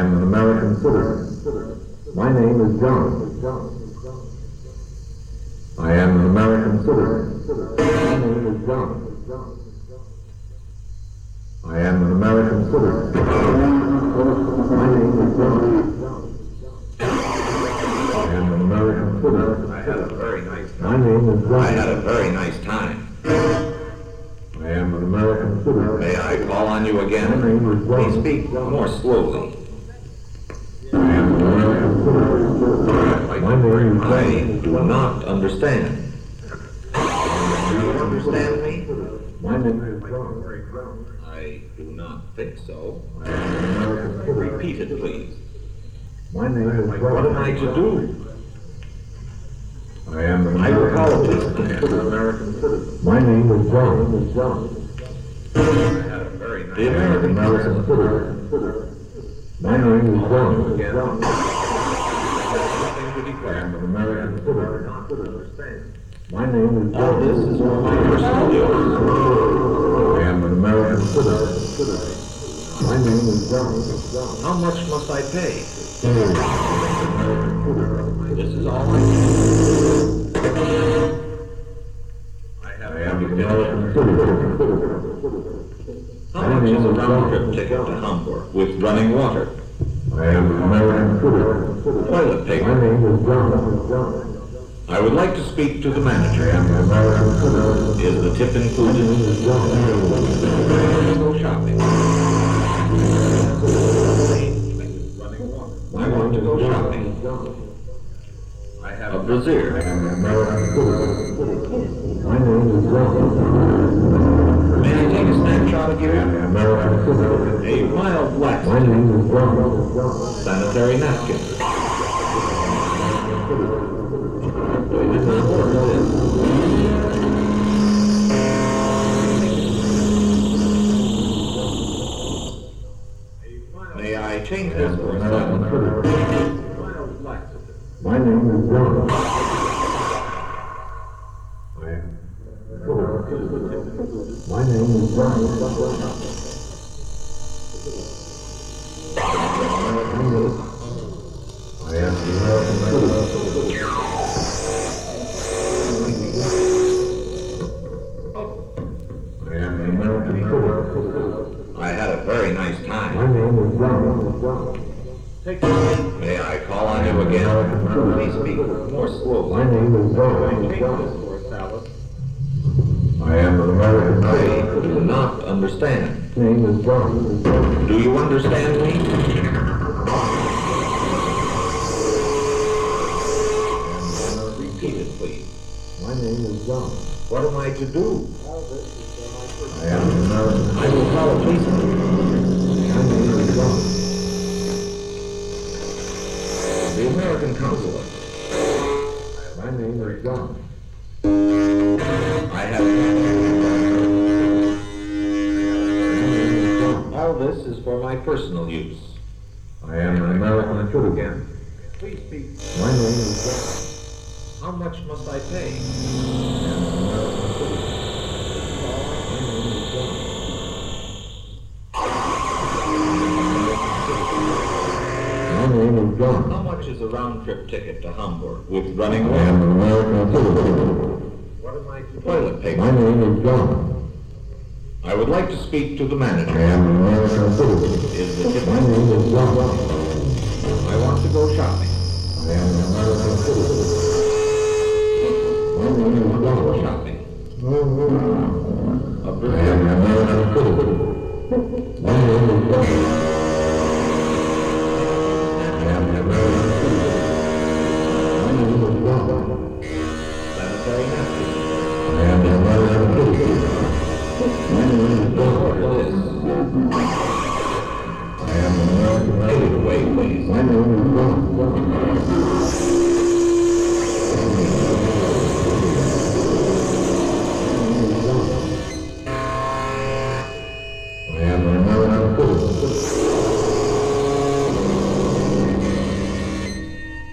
am an American citizen. My name is John. I am an American citizen. My name is John. I am an American citizen. My name is John. I am an American citizen. I had a very nice My time. name is John. I had a very nice time. I am an American citizen. May I call on you again? My name is John. Please speak more slowly. I am an American citizen. My name is I John. do not understand. Do you understand me? My name is John. I do not think so. I am an American citizen. Repeat it, please. My name is John. What am I to do? I am an I will call a American policeman. American citizen. My name is John. I had a very nice The American American consulate. citizen. My name is John. Again. I am an American citizen. My name is John. All this is for my personal use. I am an American citizen. My name is John. How much must I pay? This is all I I am an American citizen. How much is a round-trip ticket to Hamburg with running water? I am an American citizen. Toilet My paper. name is John. I would like to speak to the I manager. am an American citizen. Is the tip My included? name is John. Go shopping. I want to go shopping. I have a I brazier. am an American citizen. My name is John. May I take a snapshot of I am you? an American citizen. A mild My laxative. name is John. Sanitary napkin. They did not order this. May I change this for a American second? citizen. My name is John. I am My name is John. I am an American citizen. I am an American citizen. I had a very nice My time. name is John. May I call on you again? Please speak more My slowly. name is John. I am an American I citizen. do not understand. My name is John. Do you understand me? Repeat it, please. My name is John. What am I to do? I am an American. I will call a policeman. My name is John. The American consulate. My name is John. I have. My name is John. All this is for my personal use. I am an American citizen. Please speak. My name is John. How much must I pay? I am an American citizen. My name is John. My name is John. How much is a round-trip ticket to Hamburg with running I am water? an American citizen. What am I to do? Toilet My paper. name is John. I would like to speak to the I manager. am an American citizen. Is the tip? My name is John. I want to go shopping. I am an American citizen. My name is John. Shopping.